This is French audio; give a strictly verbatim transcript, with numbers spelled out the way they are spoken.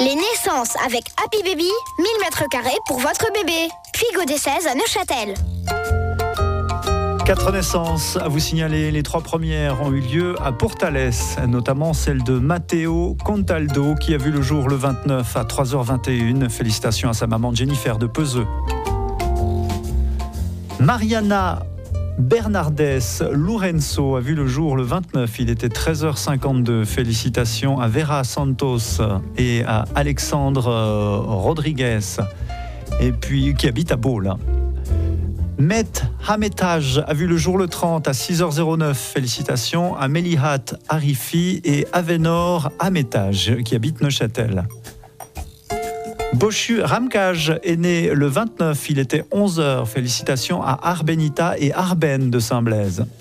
Les naissances avec Happy Baby, mille mètres carrés pour votre bébé. Puy des seize à Neuchâtel. Quatre naissances à vous signaler. Les trois premières ont eu lieu à Portales, notamment celle de Matteo Contaldo qui a vu le jour le vingt-neuf à trois heures vingt et une. Félicitations à sa maman Jennifer de Peseux. Mariana Bernardes Lourenço a vu le jour le vingt-neuf, il était treize heures cinquante-deux. Félicitations à Vera Santos et à Alexandre Rodriguez, et puis qui habite à Baule. Met Hametaj a vu le jour le trente à six heures neuf. Félicitations à Melihat Arifi et Avenor Hametaj qui habite Neuchâtel. Boschu Ramkaj est né le vingt-neuf, il était onze heures. Félicitations à Arbenita et Arben de Saint-Blaise.